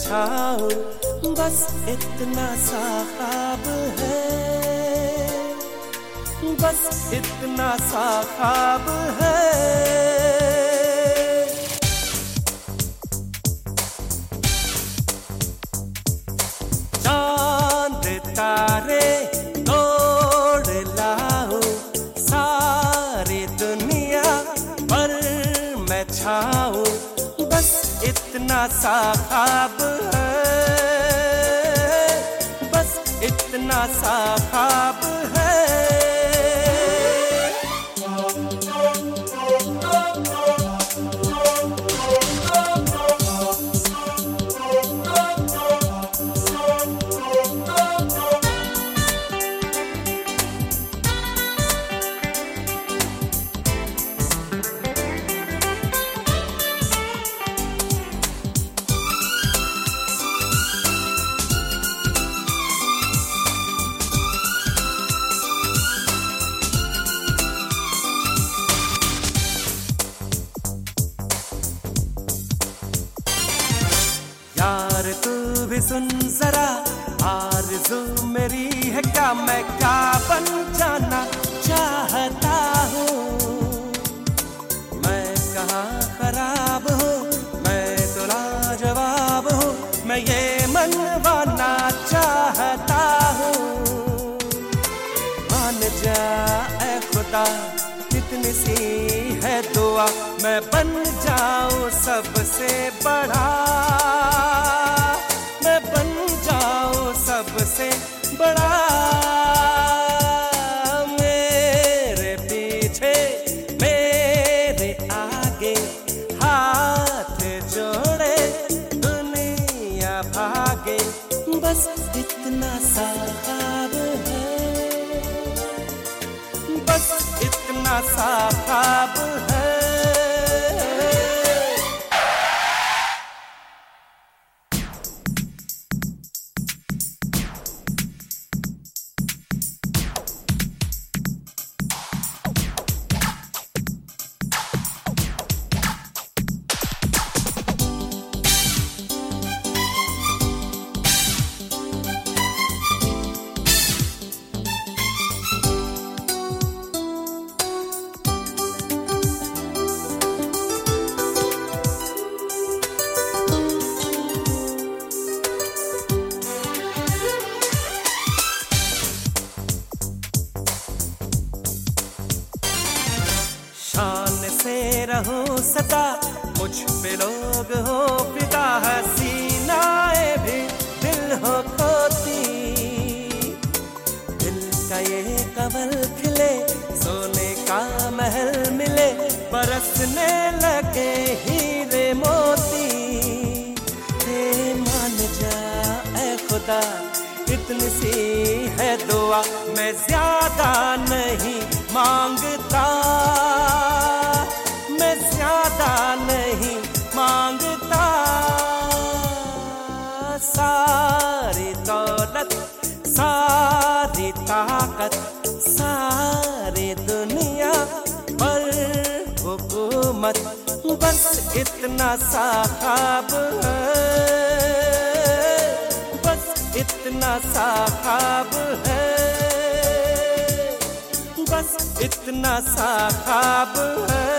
छाऊं, बस इतना सा ख्वाब है, बस इतना सा ख्वाब है। चांद तारे तोड़ लाऊं, सारी दुनिया पर मैं छाऊं, बस इतना सा ख्वाब है, बस इतना सा ख्वाब है। यार तू भी सुन जरा, आरज़ू मेरी है क्या, मैं क्या बन जाना चाहता हूँ। मैं कहाँ खराब हूँ, मैं तो लाजवाब हूँ, मैं ये मनवाना चाहता हूँ। मान जा ऐ खुदा, कितनी सी है दुआ, मैं बन जाऊं सबसे बड़ा, मैं बन जाऊं सबसे बड़ा। मेरे पीछे मेरे आगे हाथ जोड़े दुनिया भागे, बस इतना सा ख्वाब है, बस इतना सा ख्वाब है। शान से रहूं सदा, मुझ पे लोग हो फिदा, हसीनाएं भी दिल हो खोती। दिल का ये कमल खिले, सोने का महल मिले, बरसने लगे हीरे मोती। मान जा ऐ खुदा, इतनी सी है दुआ, मैं ज्यादा नहीं मांगता, मैं ज्यादा नहीं मांगता। सारी दौलत, सारी ताकत, सारी दुनिया पर हुकूमत, बस इतना सा ख्वाब है, बस इतना सा ख्वाब है, बस इतना सा ख्वाब है।